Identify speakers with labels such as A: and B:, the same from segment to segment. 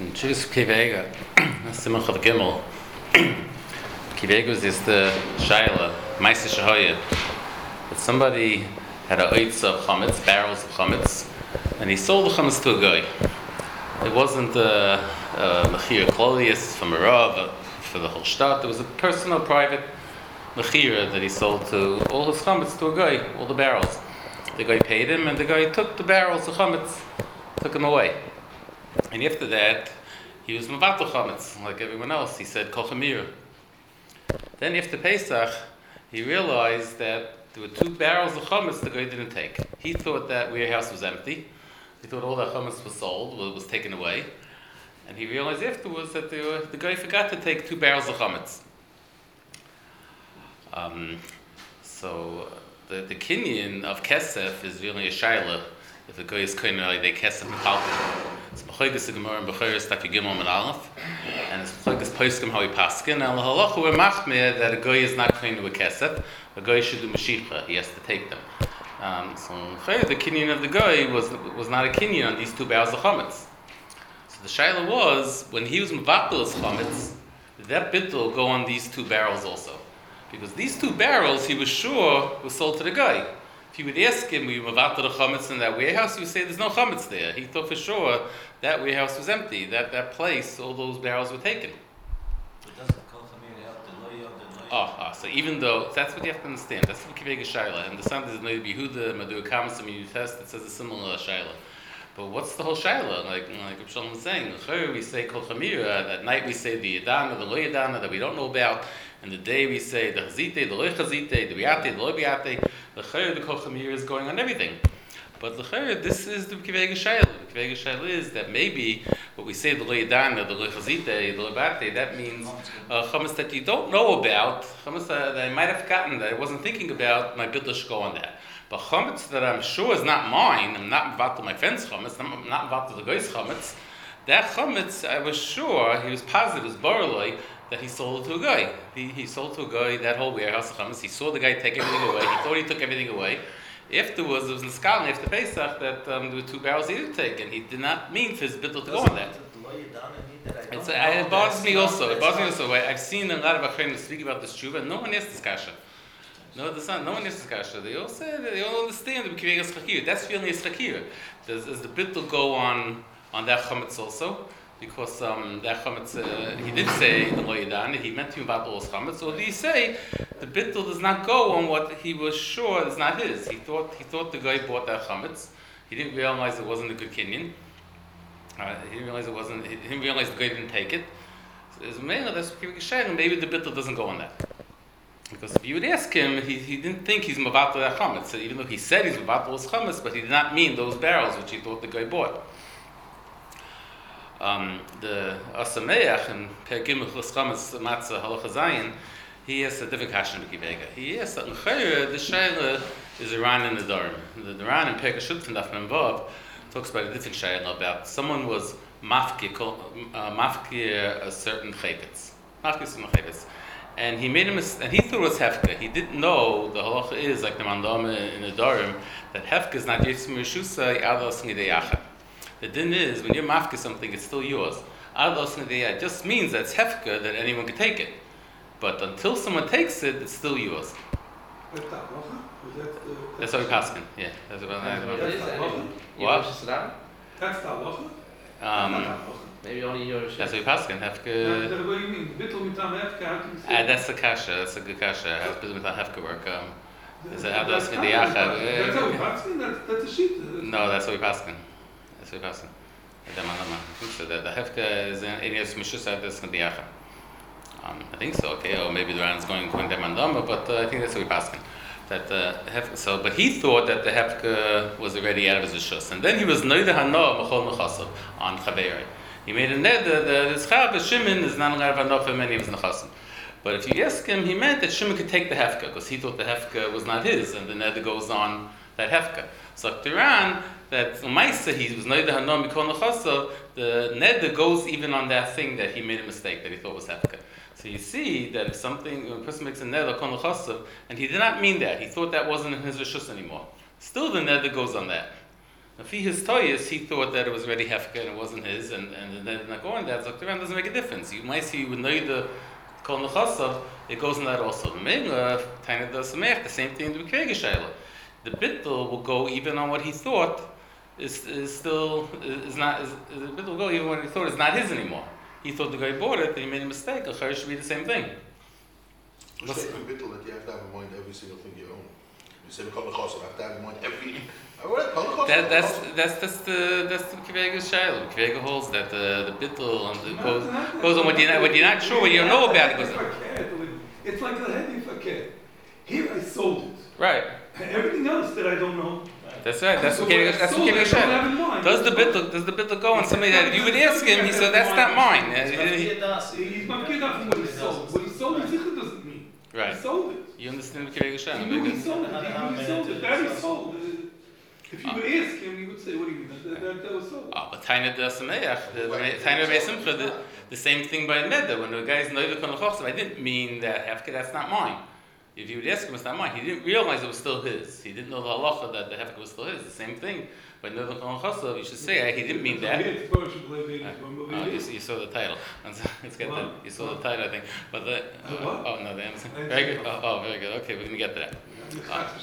A: Tschüss, Kivega. Simach of Gimel. Kivega is the Shaila, Maisa Shahoyed. That somebody had a oitz of chametz, barrels of chametz, and he sold the chametz to a guy. It wasn't a mechira klolius from a rav for the whole shtat. It was a personal, private mechira that he sold to all his chametz to a guy, all the barrels. The guy paid him, and the guy took the barrels of chametz, took them away. And after that, he was mevatel chametz like everyone else. He said kol chamira. Then after Pesach, he realized that there were 2 barrels of chametz the guy didn't take. He thought that warehouse was empty. He thought all that chametz was sold, was taken away. And he realized afterwards that the guy forgot to take 2 barrels of chametz. So the kinyan of kesef is really a shaila. If a guy is kind of like they kesef metalkin. It's b'choigus the Gemara and b'choigus tak yigimel min aleph, and it's b'choigus poskim how he paskin. And the halacha we're machmir that a guy is not kind of a kesef. A guy should do mashicha. He has to take them. So the kinyan of the guy was not a kinyan on these 2 barrels of chametz. So the shaila was when he was mevatel his chametz, that bit will go on these 2 barrels also, because these 2 barrels he was sure was sold to the guy. If you would ask him, we mevatel the chametz in that warehouse, he would say there's no chametz there. He thought for sure that warehouse was empty. That place, all those barrels were taken.
B: But doesn't kol chamira help the loy?
A: So even though that's what you have to understand, that's what Kivega Shaila. And the son is Noid Yehuda, Madu Kamas, and you test. It says a similar Shaila. But what's the whole Shaila? Like Reb Shalom was saying, we say kol chamira. At night we say the Yadana, the Lo Yadana that we don't know about. And the day we say the Chazite, the Lo Chazite, the Biate, the Lo Biate. The kol chamira is going on everything. But this is the Kivega Shaila. The Kivega Shaila is that maybe what we say the Lo Yadana, the Lo Chazite, the Lo Biate, that means chametz that you don't know about, chametz that I might have forgotten, that I wasn't thinking about. My bittul should go on that. But chametz that I'm sure is not mine, I'm not mevatel my friend's chametz, I'm not mevatel the guy's chametz. That chametz, I was sure, he was positive, it was barloi, that he sold it to a guy. He sold to a guy that whole warehouse of chametz. He saw the guy take everything away. He thought he took everything away. Afterwards, it was in the Skalin after Pesach that there were 2 barrels he didn't take, and he did not mean for his bittul to go on that. It bothers me also. I've seen a lot of Achrenim speak about this tshuva, and no one asks this kasha. No one asks this kasha. They all say that they all understand the Kivegas Chakir. That's really a Chakir. Does the bittul go on that chametz also? Because that chametz, he did say the Lo Yadan, he meant to about all his chametz. Or do you say the bittul does not go on what he was sure is not his? He thought the guy bought that chametz. He didn't realize it wasn't a good kinyan. He didn't realize He didn't realize the guy didn't take it. So as a man, that's maybe the bittul doesn't go on that. Because if you would ask him, he didn't think he's mevatel that chametz. So even though he said he's mevatel his chametz, but he did not mean those barrels which he thought the guy bought. The Asameach and Pergim Chametz Matzah Halacha Zayin, he has a different question to Kivega. He has that the Shaila is Iran in the Durham. The Iran in Pergim Shulchan Daf Memvav talks about a different Shaila about someone was mafkir a certain chayvetz. And he made a mistake, and he thought it was hefka. He didn't know the halacha is like the mandama in the Durham that hefka is not yitzim rishusa ados nideyachad. The din is when you're mafka something, it's still yours. Ados nideyachad just means that it's hefka that anyone can take it, but until someone takes it, it's still yours. That's how we paskin. Yeah, that's what
C: What?
D: That's the halacha?
C: Maybe only yours.
A: That's how we paskin. Hefka.
D: What do you mean? Bittul mitam hefka?
A: That's a kasha. That's a good kasha. How does bittul mitam hefka work? Is it ados
D: That's
A: nideyachad?
D: That's how we paskin? That's a sheet.
A: No, that's how we paskin. That's what we paskin. I think so. The hefka is in yes mishus ados nideyachad. I think so. Okay, or maybe the Ran's going to mandama, but I think that's what we paskin. But he thought that the hefka was already out of his rishus, and then he was noida hana mechol nechasav on chaveri. He made a neder that his chav Shimon is not allowed to have for many of his nechasim. But if you ask him, he meant that Shimon could take the hefka because he thought the hefka was not his, and the neder goes on that hefka. So Tiran that Umaisa he was noida hana mechol nechasav. The neder goes even on that thing that he made a mistake that he thought was hefka. So you see that if when a person makes a neder kon l'chasav, and he did not mean that, he thought that wasn't in his rishus anymore. Still, the neder goes on that. If he his toyas, he thought that it was already hefka and it wasn't his, and then not going that Dr. Ram doesn't make a difference. You might see with the kol nechasav, it goes in that also. The Taina does the same thing in the Kvega Shaila. The bittul will go even on what he thought the bittul will go even when he thought is not his anymore. He thought the guy bought it, and he made a mistake. A chayr should be the same thing.
C: What's the bittul that you have to have in mind every single thing you own? You say kol nechasav, have to have in mind every.
A: That's the Kvega Shaila. Kvega holds that the bittul goes on what you're not sure, what you don't know about it.
D: It's like the heavy fakir. Here I sold it.
A: Right.
D: Everything else that I don't know.
A: That's right. That's what Kvega Shaila. Does the bittul go on somebody that if you would ask him, he said that's not mine.
D: He's not good enough for what he sold. What he sold in Zichud doesn't mean.
A: Right.
D: He sold it.
A: You understand the Kvega Shaila?
D: He knew he sold it. He sold it. That he sold. If you would ask him, he would say, "What do you mean? That was sold."
A: But Taina da Sameach, Taina Bei Simcha, the same thing by Neda. When the guy's Noiva Kon L'Chochsav, I didn't mean that Hefka, that's not mine. If you would ask him, it's not mine. He didn't realize it was still his. He didn't know the halacha that the Hefka was still his. The same thing by Noiva Kon L'Chochsav, you should say, he didn't mean that. You saw the title. Let's get that. You saw the title, I think. But the the answer. Very good. Very good. Okay, we're gonna get to that.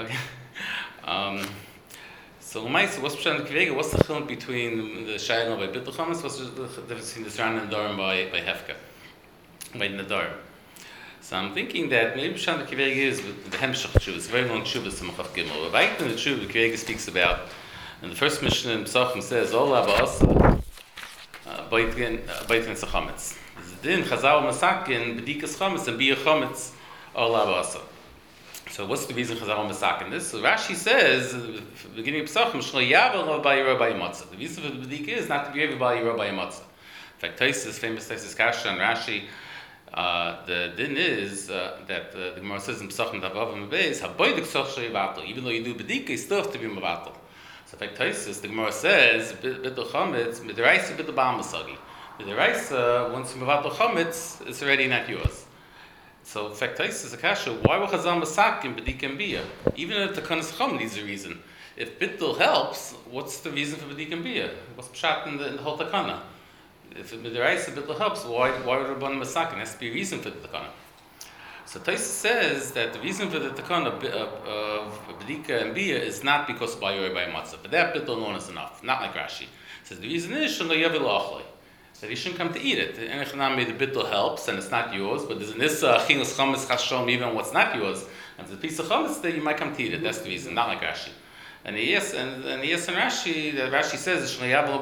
A: Okay. So, what's the Kvega? What's the chiluk between the Shaila by Bittul Chametz? What's the difference between the Sran and Dorim by Hefka, by Nedarim? So I'm thinking that maybe Pshat the Kvega is the Hemshach Tshuva. It's a very long Tshuva, Simchaf Gimel. Right in the Tshuva, the Kvega speaks about, and the first Mishnah in Pesachim says, "Ola ba'asa, Baitin Sachametz." Then Chazal Masakin B'dikas Chametz and Biyah Chametz Ola ba'asa. So what's the reason Chazal Masakin this? So Rashi says, beginning of Pesachim, Shlo Yavel Lo Ba'yirah Ba'yimatzah. The reason for the B'dika is not to be able Ba'yirah Ba'yimatzah. In fact, famous Taisus Kasha and Rashi, the din is that the Gemara says in Pesachim Davav and Beis, Haboidik Soch Shlo Yivatel. Even though you do B'dika, you still have to be Mavatel. So in fact, Taisus, the Gemara says, B'dil Chametz, B'diraisa B'dil Ba'am B'sagi. B'diraisa, once you Mavatel Chametz, it's already not yours. So, in fact, Taisus a kasha. Why were Chazal Masakim B'dik and Biyah? Even if the Kanas Chum needs a reason. If Bittul helps, what's the reason for B'dik and Biyah? What's Pshat in the whole Takana? If B'diraisa Bittul helps, why would Rabban Masakim? There has to be a reason for the Takana. So Taisus says that the reason for the Takana of B'dika and Biyah is not because of Ba'yorei Ba'yamatzah. But that Bittul alone is enough. Not like Rashi. It says the reason is Shelo Yavel Achloi. That he shouldn't come to eat it. And the bittul helps, and it's not yours, but there's an issa, chinas chametz chashom, even what's not yours, and there's a piece of chametz there, you might come to eat it. That's the reason, not like Rashi. And yes, and Rashi, that Rashi says,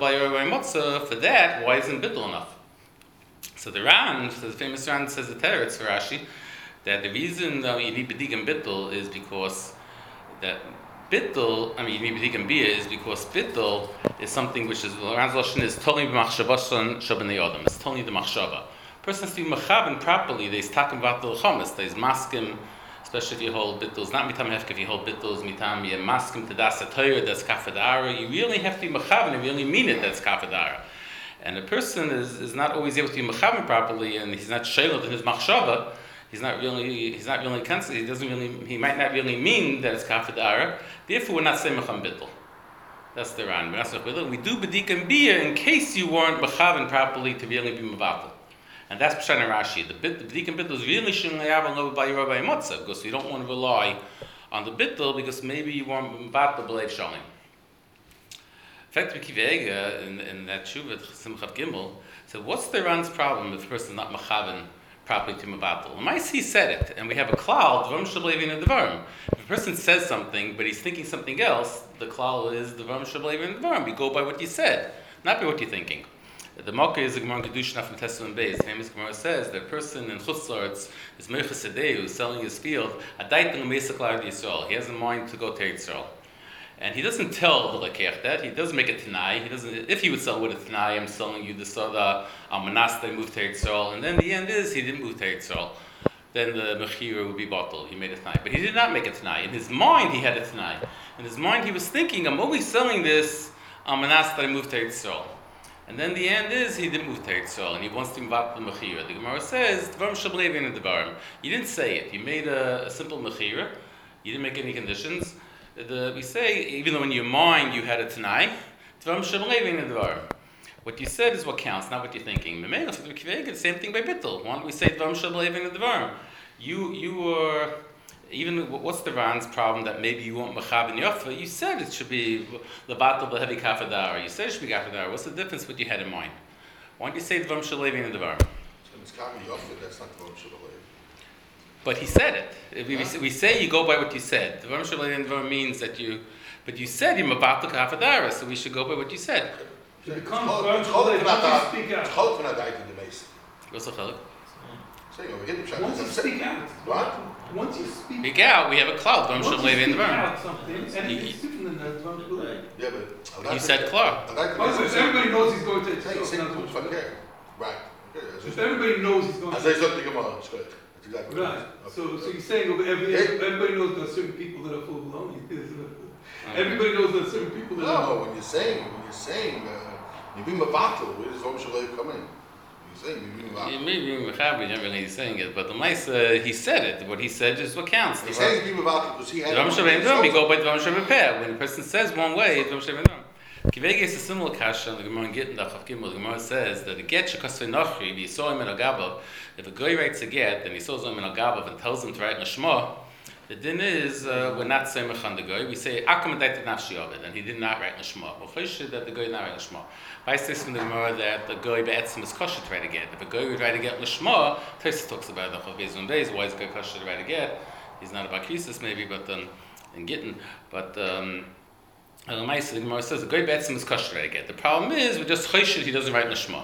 A: for that, why isn't bittul enough? So the Ran, the famous Ran says the teretz for Rashi, that the reason you need b'dig and bittul is because that bittul, you need b'dig and biyah is because bittul is something which is, Ran's Lashon is totally b'machshavason shabanei adam. It's totally the machshava. Person has to be mechaben properly. There's takim vatul chametz. There's maskim, especially if you hold bittul. It's not mitam hefka. If you hold bittul, it's mitam you maskim to das atayr. That's kafadara. You really have to be mechaben. You really mean it. That's kafadara. And a person is not always able to be mechaben properly, and he's not shailed in his machshava. He's not really constant. He might not really mean that it's kafadara. Therefore, we're not saying mecham bittul. That's the Ran. We do b'dik and biyah in case you weren't mechaven properly to really be mevatel. And that's Pshat and Rashi. The b'dik and bittul is really shouldn't have a little ba'yirah ba'yamatzah, because we don't want to rely on the bittul because maybe you weren't mevatel b'leiv shalim. In fact, Kivega in that Shuvat Simchav Gimel said, what's the Ran's problem if the person is not mechaven properly to mevatel? Maisi said it, and we have a klal, dvarim shableivin and dvarim. If a person says something, but he's thinking something else, the klal is dvarim shableivin and dvarim. We go by what you said, not by what you're thinking. The Mokkah is a Gemara in Kedushin from Testament Beis. The famous Gemara says that a person in Chutz La'aretz is Meichas Sedei, who's selling his field, Adaitin L'meisach L'Eretz Yisrael. He has in mind to go to Yisrael. And he doesn't tell the Lekech that. He doesn't make a Tanai. He doesn't. If he would sell with a Tanai, I'm selling you the Soda, Manasta moved to Yisrael. And then the end is, he didn't move to Yisrael. Then the Mechira would be bottled. He made a Tanai. But he did not make a Tanai. In his mind, he had a Tanai. In his mind, he was thinking, I'm only selling this Manasta moved to Yisrael. And then the end is, he didn't move to Yisrael, and he wants to move out the Mechira. The Gemara says, Dvarim Shableivin and Dvarim. You didn't say it. You made a simple Mechira. You didn't make any conditions. we say, even though in your mind you had it tonight, what you said is what counts, not what you're thinking. The same thing by Bittul. Why don't we say Dvarim Shabbalavin and Dvarim? You were, even, what's the Ran's problem that maybe you want Mechav and Yofa? You said it should be Levatel B'Hevi Kafadar. You said it should be Kafadar. What's the difference what you had in mind? Why don't you say Dvarim Shabbalavin and Dvarim?
C: It's Kami Yofa, that's not Dvarim Shabbalavin.
A: But he said it. We say you go by what you said. Dvarim Shabbalavin and Dvarim means that you, but you said you're Mevatel Kafadar, so we should go by what you said.
D: It becomes Dvarim Shabbalavin once you speak out.
C: It's called when I died in the Mason.
A: What's the chiluk?
D: Once you speak out.
C: What?
D: Once you speak
A: Speak out. We have a cloud. Dvarim
D: Once you
A: Shabbalavin and
D: speak
A: Dvarim.
D: out something, and it's different than that Dvarim Shabbalavin.
C: Yeah, but
A: You said klar.
D: If everybody knows he's going to
C: Say right.
D: If everybody knows he's going
C: As
D: to
C: I said, it's good. That's exactly
D: right. So you're saying everybody knows there are certain people that are full blown. Everybody knows there are certain people that are.
C: No, when you're saying, you bring Mavatal, where does Dvarim Shabbalavin come in? You're saying you bring Mavatal.
A: Maybe Mechav, we don't really saying it, but the mice, he said it. What he said is what counts.
C: He's saying you bring Mavatal because he had.
A: Dvarim Shabbalavin and Dvarim, we go by Dvarim Shabbalavin. When a person says one way, Dvarim Shabbalavin and Dvarim. Kivege is a similar kasha in the Gemara in Gittin Daf Chav Gimel. The Gemara says that the get shekasvei nachri, if you saw him in a gabav, if a guy writes a get and he saws him in a gabav and tells him to write in a shema, the din is we're not saying on the guy. We say akam adaited nafshi of it, and he did not write in a shema. We're choshed that the guy did not write in a shema. By says from the Gemara that the guy be'etzim is kosher to write a get. If a guy would write a get in a shema, Tosfos talks about the Chav Beis on days. Why is a guy kosher to write a get? He's not about krisis maybe, but in Gittin, but. The Gemara says the guy betzim is kosher to get. The problem is we just choshed he doesn't write in the Shema.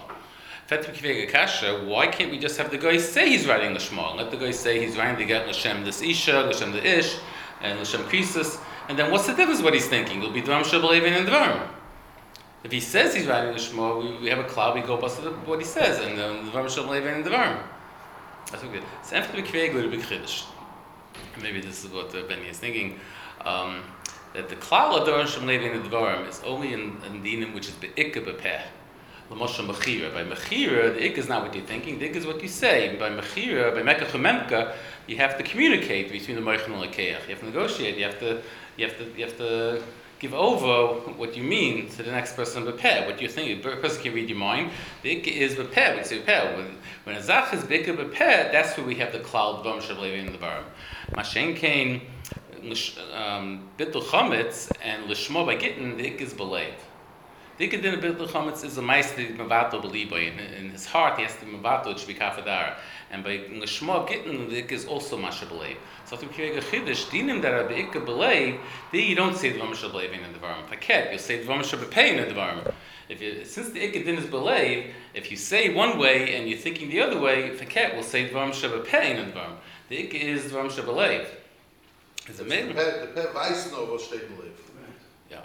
A: Why can't we just have the guy say he's writing the Shema? Let the guy say he's writing to get L'Shem this Isha, L'Shem the Ish, and L'Shem Krisis. And then what's the difference what he's thinking? It'll be Dvarim Shabbalavin and Dvarim. If he says he's writing the Shema, we have a cloud, we go bust what he says, and then Dvarim Shabbalavin and Dvarim. That's what good. So after the Kvei go to Big Chiddush. Maybe this is what Benny is thinking. That the klal of Dvarim Shabbalavin and Dvarim is only in dinim which is be'ikka b'peh. L'moshe mechira. By mechira, the ik is not what you're thinking. The ik is what you say. By mechira, by mekach memka, you have to communicate between the moichin and the keach. You have to negotiate. You have to give over what you mean to the next person b'peh. What you're thinking. A person can read your mind. The ik is b'peh. We say b'peh. When a zach is be'ikka b'peh, that's where we have the klal of Dvarim Shabbalavin and Dvarim. Mashen kain. Bittul Chametz and Lishma by Gittin, the Ik is believed. The Ik in Bittul Chametz is a meister Mavato believe by. In his heart, he has to Mavato, it should be Kafadar. And by Lishma Gittin, the Ik is also Masha believe. So if you create a Chiddush, dinim that are the Ik believe, then you don't say Dvarim Shabbalavin in the Dvarim. Faket, you'll say Dvarim Shabbalavin in the Dvarim. Since the Ik din is believe, if you say one way and you're thinking the other way, Faket will say Dvarim Shabbalavin in the Dvarim. The Ik is Dvarim Shabbalavin. Is it made?
C: The peh weiß know was steht in Lev.
A: Yeah.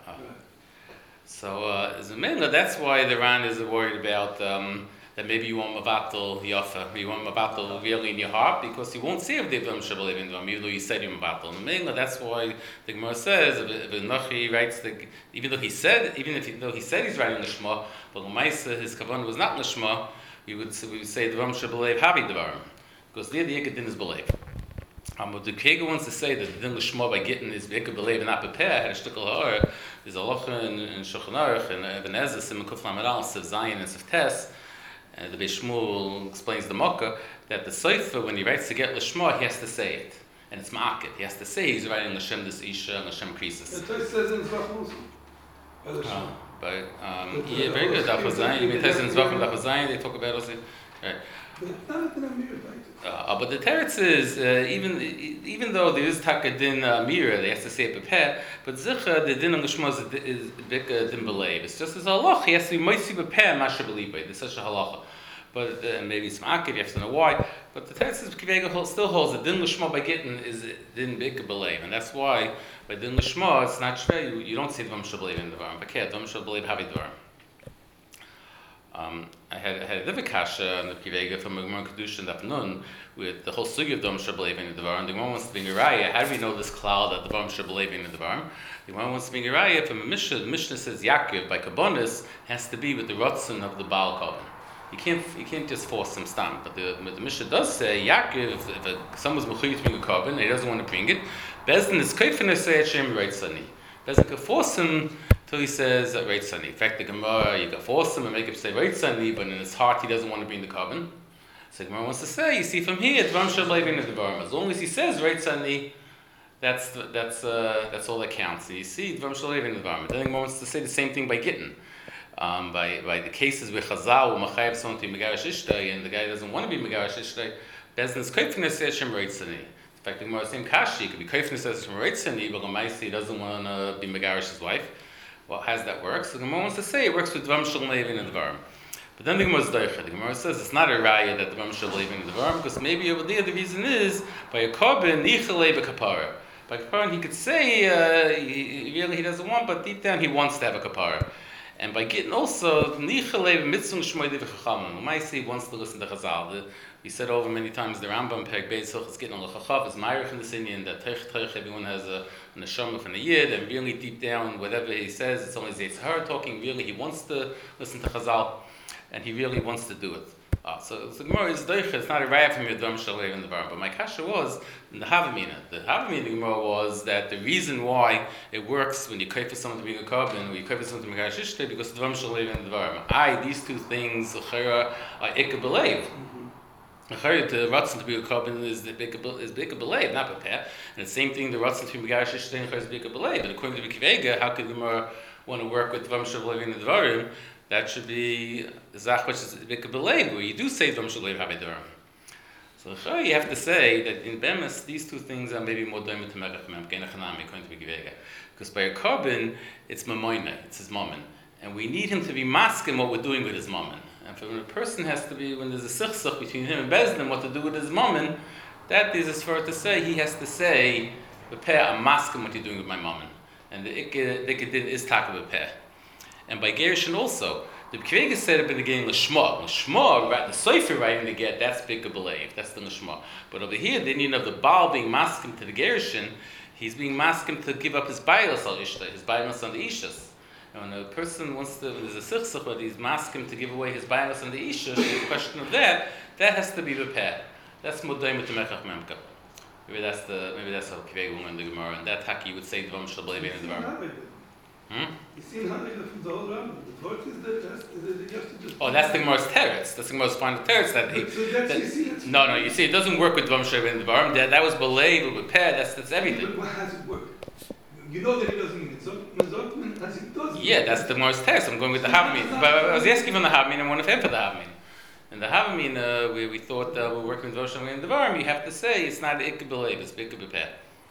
A: So as a minna, that's why the Ran is worried about that maybe you want Mavatal Yafa, you want Mavatal really in your heart because you won't see if they've done Shabbalavin Dvarim, even though you said you're Mavatal. In minna, that's why the Gemara says if Nochi writes even though he said he's writing the Shema, but L'maisa his kavan was not the Shema, we would say Dvarim Shabbalavin Havi Dvarim because there the Yekadin is believed. But the Kega wants to say that the din l'shma by Gittin is Be'ikah b'leiv and not b'peh. Had a shtickle ha'or. There's a locha in Shulchan Aruch and Ibn Ezra, Simon Kuf Lamed Al, Sev Zayin and Sev Tes. The Beis Shmuel explains the Mokkah that the Sofer, when he writes to get l'shma, he has to say it. And it's ma'akid. He has to say he's writing l'shem this Isha and l'shem Krisis.
D: It says in Zvach
A: Yeah, very good. Daf Zayin. You mean Tes in Zvach and Daf Zayin, they talk about also. Right. But the teretz is even though there is takadin mira, they have to say it bepeh. But zicha the din of l'shma is bika din believe. It's just as halach. He has to be moisi bepeh masha believe. There's such a halacha. But maybe it's ma'akid. You have to know why. But the teretz is kivega still holds that din l'shma by gittin is din bika believe, and that's why by din l'shma it's not true. You don't say dvam shel believe in the dvarim. But dvam shel believe havi dvarim. I had a different kasha on the Kivega from Gemara Kedusha and Daf with the whole sugi of Dvarim Shabbalavin in the Dvarim. The Gemara wants to be Niraya. How do we know this cloud that Dvarim Shabbalavin in the Dvarim? The Gemara wants to be Niraya from a Mishnah. The Mishnah says Yaakov by Kabbonis has to be with the Ratzon of the Baal Korban. You can't just force him stam. But the Mishnah does say Yaakov if someone's mechuyev to bring a korban and he doesn't want to bring it, Bezdin is koifin say Hashem Reitzani. Bezdin can force him till he says Reitzani. In fact, the Gemara, you can force him and make him say Reitzani, but in his heart he doesn't want to be in the carbon. So the Gemara wants to say, you see from here, Dvam Shalevin is the Dvarim. As long as he says Reitzani, that's all that counts. So you see Dvam Shalevin is the Dvarim. Then the Gemara wants to say the same thing by Gittin. By the cases where Chazal will machayev someone to be megarish ishtay, and the guy doesn't want to be megarish ishtay, Bezdin is koifin say Hashem Reitzani. In fact, the Gemara same kashi could be koifin says Hashem Reitzani, but Lamaisi he doesn't want to be megarish his wife. Well, how does that work? So the Gemara wants to say it works with Dvam Shalevin and Dvarim. But then the Gemara is doicha. The Gemara says it's not a raya that Dvam Shalevin and Dvarim, because maybe over there the reason is by a korban nichalei b'kapara. By kapara he could say he doesn't want, but deep down he wants to have a kapara. And by getting also nichalei mitzvah shmoyde v'chachamim. Lamaisi he wants to listen to Chazal. We said over many times the Rambam Perek Beis Hilchos getting on Lechachav is Meirich in this Indian that Teich everyone has a neshama from a yid, and really deep down whatever he says it's only Yetzer Hara talking. Really he wants to listen to Chazal, and he really wants to do it. So the Gemara is doicha. It's not a raya from your Dvam Shalevin and the Dvarim. But my kasha was in the Havamina. The Havamina Gemara was that the reason why it works when you koi for someone to be a carbon, or you koi for someone to be a shishte, because Dvam Shalevin and the Dvarim. These two things are ikka belev. The ratzon to be a carbon is bigger belev, not prepare. And the same thing, the ratzon to be a shishte is bigger belev. But according to the Kivega, how could the Gemara want to work with Dvam Shalevin and the Dvarim? That should be zach which is big belev, where you do say Dvam Shalevin habidurim. So you have to say that in Bemis these two things are maybe more doimah to Merech Mem Genachanami according to Givega. Because by a carbon it's mamoina, it's his mammon, and we need him to be masking what we're doing with his mammon. And for when a person has to be, when there's a sichsach between him and Bezdin, what to do with his mammon, that is as far to say he has to say Bepeh, I'm masking what you're doing with my mammon, and the ikkedin is taka Bepeh. And by Gershon also, the Kvega said it in the beginning Lishma. Lishma, right, the Sofer writing the get, that's big belev, that's the Lishma. But over here, the Indian of the Baal being maskim to the Gershon, he's being maskim to give up his bailas al ishta, his bailas on the ishas. And when a person wants to, there's a sichsach, but he's maskim to give away his bailas on the ishas, the question of that has to be repaired. That's modayim with the mechach memka. Maybe that's how Kvega will learn the Gemara, and that haki you would say Dvam Shalevin and Dvarim.
D: You see from the whole Rambam. The Torah is that
A: oh, that's the Gemara's teretz. That's the Gemara's final teretz that he. No, you see, it doesn't work with Dvam Shalevin and Dvarim. That was belev, repair. That's everything.
D: But how does it work? You know that he doesn't mean it. So as it does.
A: Yeah, that's the Gemara's teretz. I'm going with the Havamina. But I was asking from the Havamina and one of him for the Havamina. And the Havamina, where we thought we're working with Dvam Shalevin and Dvarim, you have to say it's not ikka belev, it's ikka repair.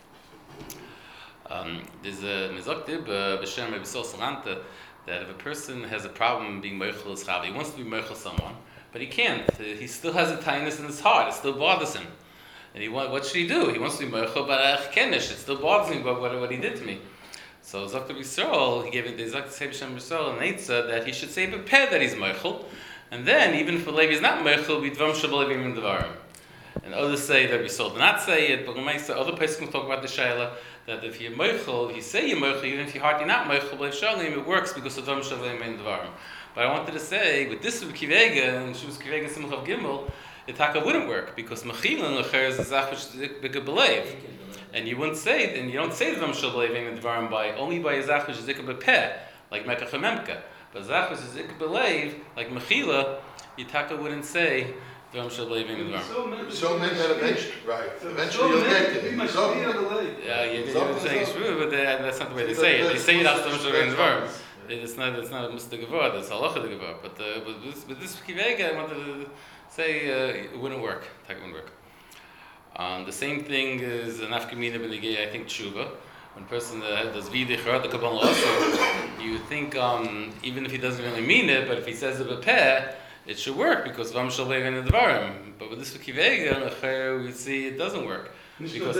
A: There's a Mizoktib, B'Shem Ebisol Salanta, that if a person has a problem being Meichel his Chav, he wants to be Meichel someone, but he can't. He still has a tightness in his heart. It still bothers him. And what should he do? He wants to be Meichel, but Kenish, it still bothers him about what he did to me. So Zoktib Yisrael, he gave it the Zoktib B'Shem Yisrael and Eitzah that he should say B'Peh that he's Meichel, and then even if Levi is not Meichel, we Dvam Shalevin and Dvarim. And others say that we sold not say it, but other places can talk about the Shaila that if you're Meichel, if you say you're Meichel, even if your heart you're not Meichel, but Shalim, it works because of Dvam Shalevin and Dvarim. But I wanted to say, with this with Kivega, and she was Kivega Simchav Gimel, the Taka wouldn't work because Mechil and Lecher is a Zach which is big belev. And you wouldn't say it, and you don't say Dvam Shalevin and Dvarim only by a Zach which is Ikka Bepeh, like Mekach Memka. But Zach which is Ikka belev, like Mechila, Yitaka wouldn't say Dvam Shalevin and Dvarim.
C: So many that eventually, right? Eventually you'll get to it.
A: Yeah, you're saying it's true, but that's not the way they say it. They say it as Dvam Shalevin and Dvarim. It's not a Mr. Gevor, it's Halacha the Gevor. But this Kivega, I wanted to say it wouldn't work. It wouldn't work. The same thing is an Afkamina Benegay, I think, Tshuva. When a person does Vidich, the Kabbalah also, you think, even if he doesn't really mean it, but if he says it a peh, it should work because Dvam Shalevin and Dvarim. But with this Kivega, we see it doesn't work. Because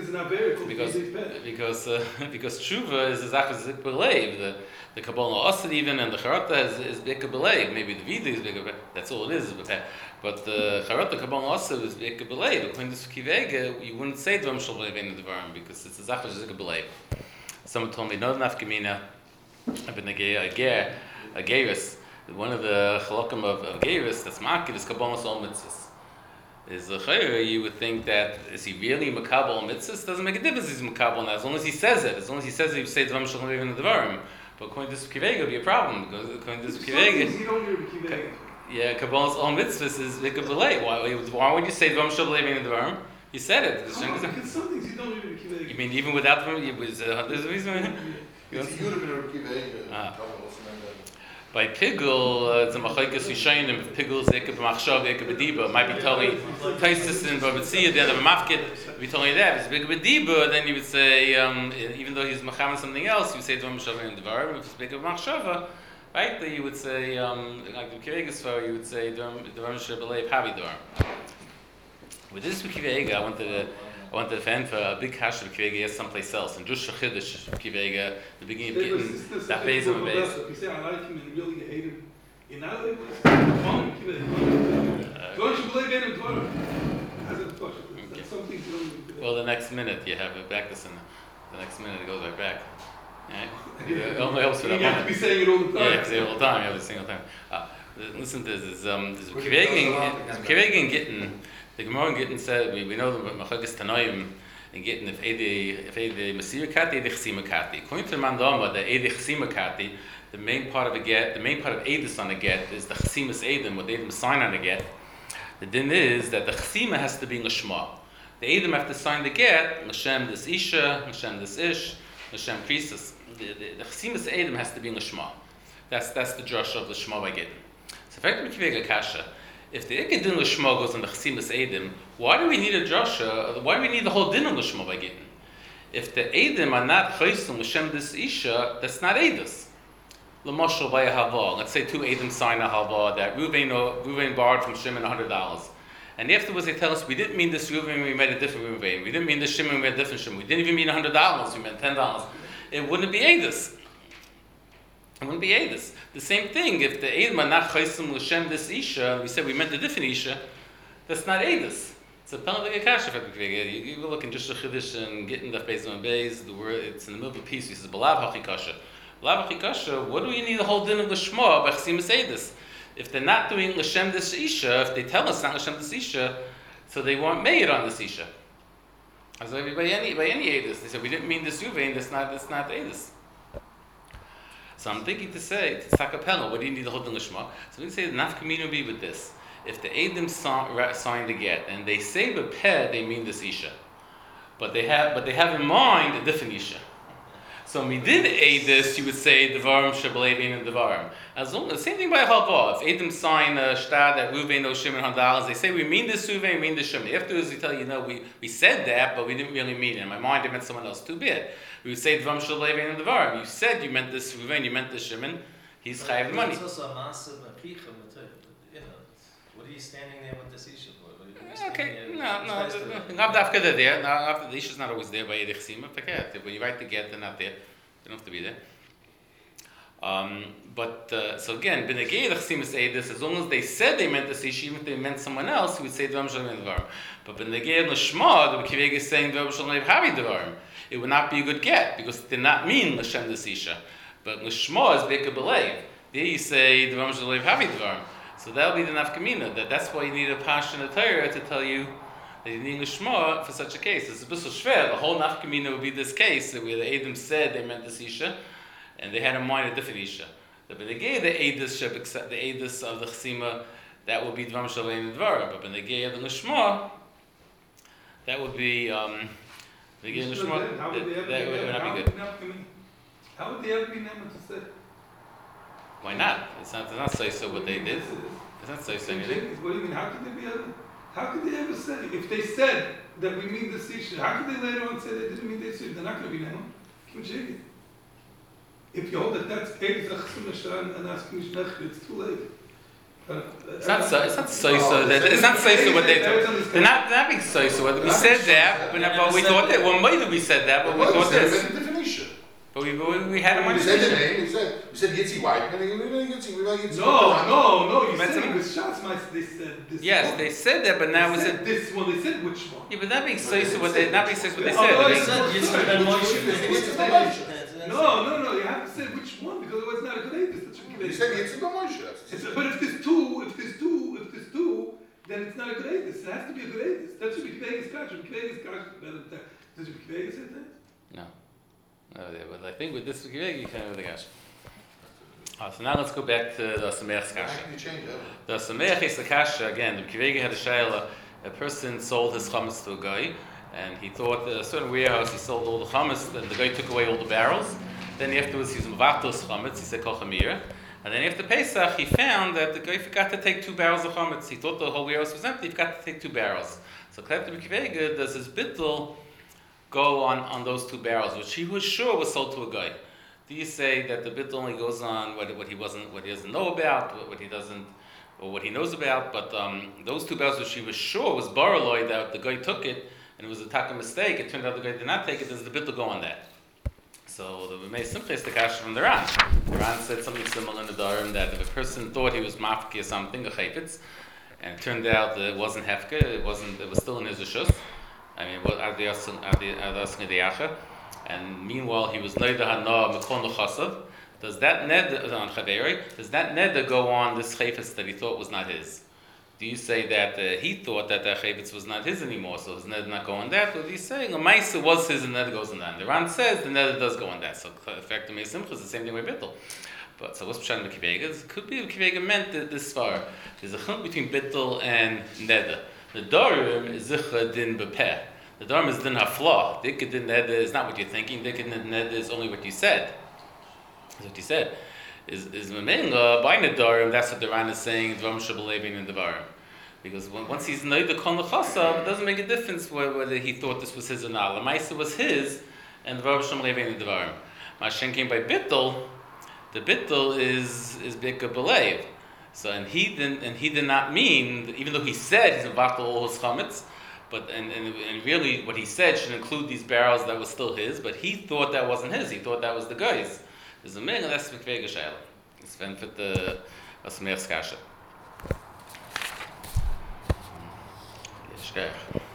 A: tshuva is exactly as belev. The Kabbalah Asad even and the Charata is bigger belev. Maybe the Vida is bigger. That's all it is. But the Charata Kabbalah Asad is bigger belev. According to Kivega, you wouldn't say Dvam Shalevin and Dvarim because it's exactly as bigger belev. Someone told me no nafkamina. I've been a Geiris. One of the chalakim of Geiris that's makid is Kabbalah Sol Mitzvahs. is a chayr, you would think that is he really makabel mitzvahs? Doesn't make a difference. He's makabel now, as long as he says it. As long as he says it, you say dvarim shalom in the dvarim. But according to this kivega, would be a problem because according to this kivega,
D: You don't hear the kivega.
A: yeah, kabbalah's all mitzvahs is vikabelay. Why would you say dvarim shalom in the dvarim? You said it.
D: Because some things you don't hear the kivega.
A: You mean even without them? There's a reason.
C: It's a unit of Kiva.
A: By Pigul, it's a machlekes Yishayim. If Pigul is ekab machshav, ekab b'diba, it might be totally Taisus and Babatzia at the end of a mafkid. Be totally that. If it's ekab b'diba, then you would say, even though he's macham something else, you would say dvarim shavim in dvarim. If it's ekab machshava, right, then you would say, like the Kivegas for, you would say dvarim shabalev havi dvarim. With this Kivega, I wanted to fan for a big hash of Kivega someplace else, and just Shachidish Kivega, the beginning of getting that base of a base.
D: If you say I like him and really you hate him, you're not able to Kivega. Don't you believe in him? That's something you don't.
A: Well, the next minute you have it back this and the next minute it goes right back. It only helps for that
D: You have to be saying it all the time.
A: Yeah, you have to say it all the time, every single time. Listen to this, Kivega getting. The Gemara in Gittin said, we know the Machagas Tanoim in Gittin, if Eide Masir Kati, Eide Chsima Kati. According to the Mandama, the Eide Chsima Kati, the main part of a get, the main part of Eidus on a get is the Chsimas Eidim, what the Eidim sign on a get. The din is that the Chsima has to be in Lashma. The Eidim have to sign the get, Lashem this Isha, Lashem this Ish, Lashem Krisis. The Chsimas Eidim has to be in Lashma. That's the drush of the Shema by Gittin. So effectively, Kivega Kasha. If the Ikkedin Lishma goes on the Chsimas Eidim, why do we need a drasha? Why do we need the whole din of Lishma by Gittin? If the Eidim are not Chaysim L'Shem this Isha, that's not Eidus. L'moshel by a Hava. Let's say two Eidim sign a Hava that Ruvain borrowed from Shimon $100. And afterwards they tell us, we didn't mean this Ruvain, we made a different Ruvain. We didn't mean this Shimon, we made a different Shimon. We didn't even mean $100, we meant $10. It wouldn't be Eidus. It wouldn't be Eidus. The same thing, if the Eidim are not Chaysim L'Shem this Isha, we said we meant a different Isha, that's not Eidus. It's a Penalty Kasha for Kivega. You look in just a Chiddush and getting the Beis on Beis, the word, it's in the middle of a piece, he says, B'lav HaChikasha. B'lav HaChikasha, what do we need the whole din of the Shema by Chsimas Eidus? If they're not doing L'Shem this Isha, if they tell us not L'Shem this Isha, so they weren't made on this Isha. As by any Eidus, they said, we didn't mean this Yuvain, that's not Eidus. So I'm thinking to say, to Sakapella, what do you need the whole din Lishma? So we can say the nafkamina be with this. If the Eidim sign the get, and they say b'peh, they mean this Isha. But they have in mind a different Isha. So when we did Eidus, you would say Devarim Shabalein and Devarim. The same thing by Halva. If Eidim sign a shtad that Ruvain or Shimon $100, they say we mean this Ruvain, we mean this Shimon. Afterwards they tell you, no, we said that, but we didn't really mean it. In my mind, it meant someone else. Too bad. We would say Devarim Shabalein and Devarim. You said you meant this Ruvain, you meant this Shimon. He's chayav the money.
B: It's also a massive apicha, you know. What are you standing there with this Isha for?
A: Okay, no. After they're there. After the Isha's not always there by Eidei Chsima. Forget. When you write the get, they're not there. They don't have to be there. So again, B'negei Chsimas Eidus, as long as they said they meant this Isha, even if they meant someone else, we would say Dvarim Shalom Dvarim. But B'negei L'Shma, the Kivega is saying Dvarim Shalom Havi Dvarim. It would not be a good get because it did not mean L'Shem this Isha. But L'Shma is Beka B'Leiv. There you say Dvarim Shalom Havi Dvarim. So that'll be the nafkamina. That's why you need a pasha in the Torah to tell you that you need Lishma for such a case. It's a bit so shver. The whole nafkamina would be this case where the Eidim said they meant this Isha, and they had in mind a different Isha. But when they gave the Eidus of the Chsima, that would be Dvarim Shalom and Dvarim. But when they gave the Lishma, that would be the Lishma. That would not be good.
D: How would they ever be never to say?
A: Why not? It's not say so what they did. It's not say so anything.
D: What do you mean? How could they ever say? If they said that we mean this Isha, how could they later on say they didn't mean this Isha? They're not going to be Nehemah. If you hold that that's Eidus Achsim and asking Mishnech, it's too late.
A: It's not so. It's not so what they thought. They're not being so. We said that, but we thought that. Well, maybe we said that, but we thought this. But we had a money.
C: We said the name. We said Yitzi White.
D: No. You said with shots. They said this.
A: Yes,
D: one.
A: They said that, but now
D: they said this one. They said which one?
A: Yeah, but that being so what they not being so what they said.
D: No. You have to say which one because otherwise it's not a good Eidus.
C: You said Yitzi B'Moshe.
D: But if there's two, then it's not. not a greatest. It has to be a greatest. That should be Kvegas Kasha. Kvegas Kasha better than that. Does it be Kvegas at that?
A: No. No, yeah, but I think with this Kivegi, you can't have the Kasha. So now let's go back to the Sameach's
C: How
A: Kasha.
C: can you change that?
A: The Sameach is the Kasha, again, the Kivegi had a Shaila, a person sold his chametz to a guy, and he thought a certain warehouse, he sold all the chametz, and the guy took away all the barrels. Then afterwards, he was Mavatos chametz, he said Kol Chamira. And then after Pesach, he found that the guy forgot to take 2 barrels of chametz. He thought the whole warehouse was empty, he forgot to take 2 barrels. So Klepto Kivegi, does his bittul go on those 2 barrels, which he was sure was sold to a guy? Do you say that the bittul only goes on what he doesn't know about, what he doesn't, or what he knows about? But those 2 barrels, which he was sure was baraloy, that the guy took it and it was a taka mistake. It turned out the guy did not take it. Does the bittul go on that? So the B'mei Simcha is the kasha from the Ran. The Ran said something similar in the Dharam, that if a person thought he was mafki or something, a chaypitz, and it turned out that it wasn't hefke, it was still in his rishus. I mean, what are the asking the yacha? And meanwhile, he was neder hana mekon chasav. Does that neder on chaveri? Does that neder go on this chaypitz that he thought was not his? Do you say that he thought that chaypitz was not his anymore, so his neder not go on that? Or do you say the ma'isa was his and neder goes on that? The Ran says the neder does go on that. So in fact, the B'mei Simcha is the same thing with bittul. But so what's pshat in Kivega? It could be Kivega meant this far. There's a chunk between bittul and neder. The Dharam is zicha din bepeh. The Dharam is din haflah. Dikka din neder is not what you're thinking. Dikka din neder is only what you said. That's what you said. Is Memela by Nedarim, that's what the Ran is saying, Dvarim Shabbalevin in Devarim. Because once he's Neidah Kon L'chasav, it doesn't make a difference whether he thought this was his or not. L'maisa was his, and Dvarim Shabbalevin in Devarim. Mashen came by Bittul, the Bittul is Bika Belev. So, and he did not mean, that even though he said he's Mavatal all his chametz, but and really what he said should include these barrels that was still his, but he thought that wasn't his, he thought that was the guy's. There's a minute that's the Kvega Shaila. It's when fit the Asmeach's Kasha.